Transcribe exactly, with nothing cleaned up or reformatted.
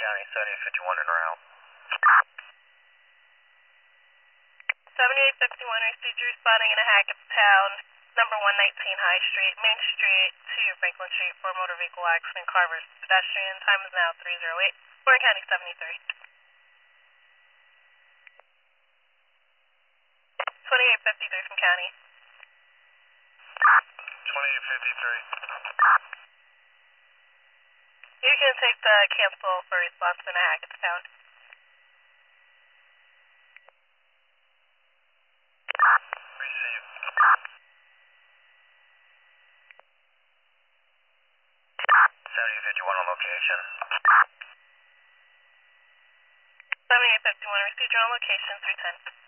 County, seventy-eight fifty-one en route. seventy-eight fifty-one, received your spotting in a Hackettstown, number one nineteen High Street, Main Street to Franklin Street for motor vehicle accident, car versus pedestrian. Time is now three oh eight, Warren County seventy-three. twenty-eight fifty-three from County. twenty-eight fifty-three. You can take the cancel for response in a Hackettstown. Received. seventy-eight fifty-one on location. seventy-eight fifty-one, received your on location, three ten.